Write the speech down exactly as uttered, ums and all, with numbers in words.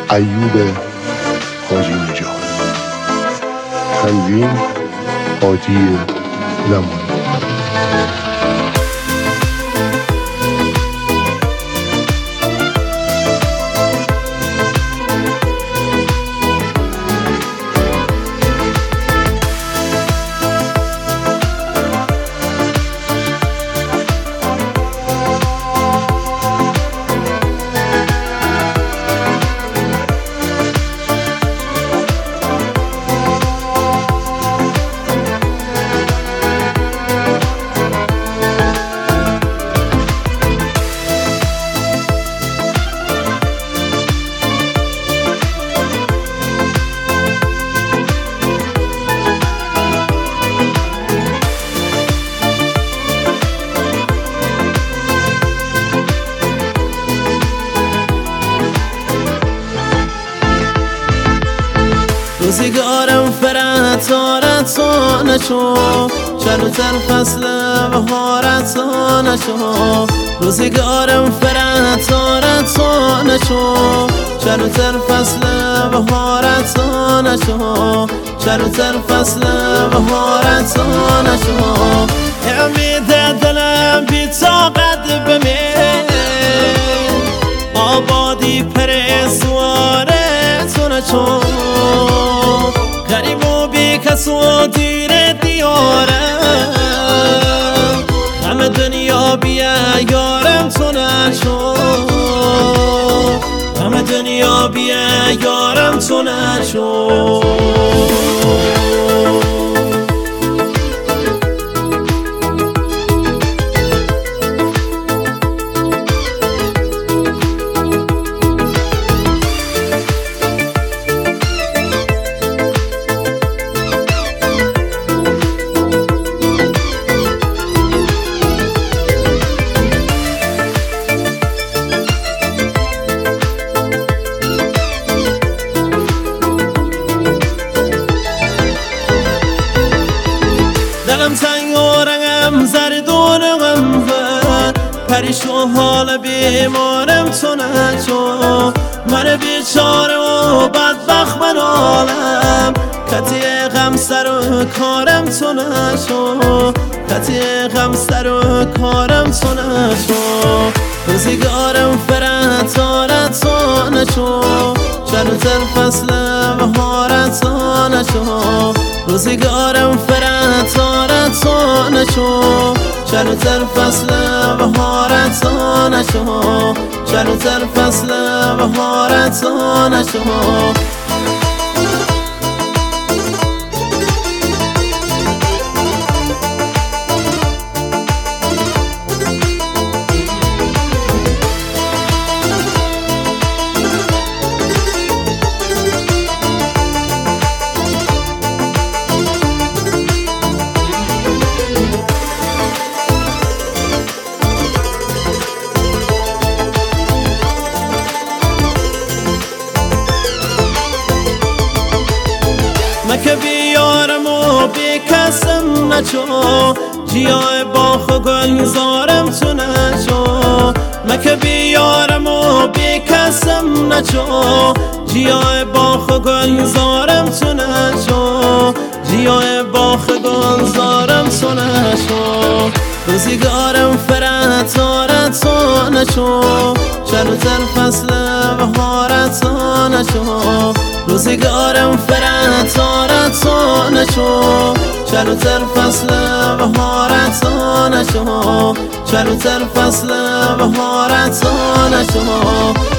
ایوب حاجی نژاد. تنظیم هادی زمانی. روزگارم فراتارت نشو، چروتر فصل بهارت نشو. روزگارم فراتارت نشو، چروتر فصل بهارت نشو. چروتر فصل بهارت نشو. امید دلم بی طاقت بمیر، آبادی پر سوارت نشو. غریب و بی کس و دیر دیارم، همه دنیا بیا یارم تو نشو. همه دنیا بیا یارم تو نشو. دلم تنگ و رنگم زرد و رنگم بر، پریش و حال بیمارم تو نشو. من بیچاره و بدبخت من عالم، کتی غم سر و کارم تو نشو. کتی غم سر و کارم تو نشو. روزگارم فراتارت نشو، چروتر فصل بهارت نشو. روزگارم فراتارت نشو، چروتر فصل بهارت نشو. چروتر فصل بهارت نشو. مکه بیارم و بی کسم نچو، جیای باخ و گلزارم تو نشو. مکه بیارم و بی کسم نچو، جیای باخ و گلزارم تو نشو. جیای باخ و گلزارم تو نشو. روزگارم فراتارت نشو، چروتر فصل بهارت نشو. روزگارم فراتارت نشو، چروتر فصل بهارت نشو. چروتر فصل بهارت نشو.